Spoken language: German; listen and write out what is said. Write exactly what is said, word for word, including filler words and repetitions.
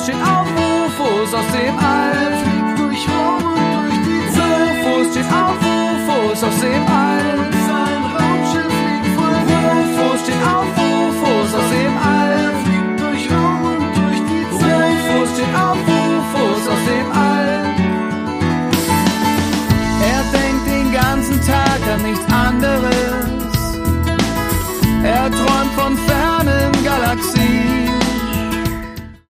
steht auf, Rufus aus dem All. Fliegt durch Raum und durch die Zeit. Rufus steht auf, Rufus aus dem All.